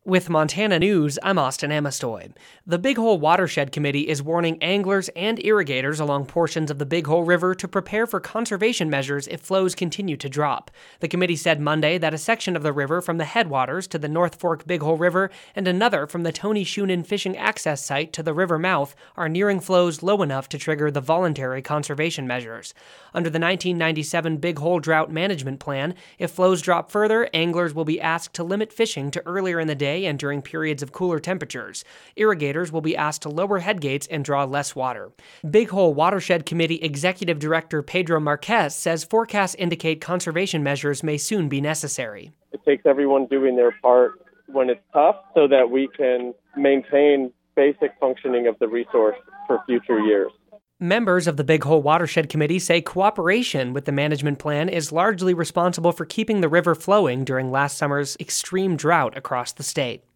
With Montana News, I'm Austin Amestoy. The Big Hole Watershed Committee is warning anglers and irrigators along portions of the Big Hole River to prepare for conservation measures if flows continue to drop. The committee said Monday that a section of the river from the headwaters to the North Fork Big Hole River and another from the Tony Shunin fishing access site to the river mouth are nearing flows low enough to trigger the voluntary conservation measures. Under the 1997 Big Hole Drought Management Plan, if flows drop further, anglers will be asked to limit fishing to earlier in the day and during periods of cooler temperatures. Irrigators will be asked to lower headgates and draw less water. Big Hole Watershed Committee Executive Director Pedro Marquez says forecasts indicate conservation measures may soon be necessary. It takes everyone doing their part when it's tough so that we can maintain basic functioning of the resource for future years. Members of the Big Hole Watershed Committee say cooperation with the management plan is largely responsible for keeping the river flowing during last summer's extreme drought across the state.